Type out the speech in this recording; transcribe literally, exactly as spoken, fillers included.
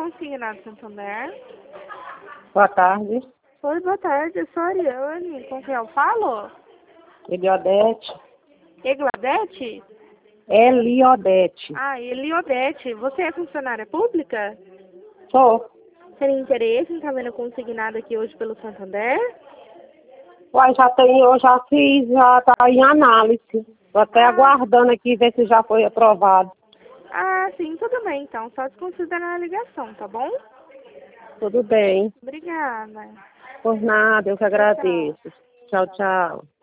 Consignado Santander. Boa tarde. Oi, boa tarde, eu sou a Ariane. Com quem eu falo? Eliodete. Egladete? Eliodete. Ah, Eliodete. Você é funcionária pública? Sou. Tem interesse em estar vendo consignado aqui hoje pelo Santander? Uai, já tem, eu já fiz, já tá em análise. Tô até Ah. aguardando aqui ver se já foi aprovado. Ah, sim, tudo bem então. Só desconsiderar a ligação, tá bom? Tudo bem. Obrigada. Por nada, eu que Tchau, tchau. agradeço. Tchau, tchau.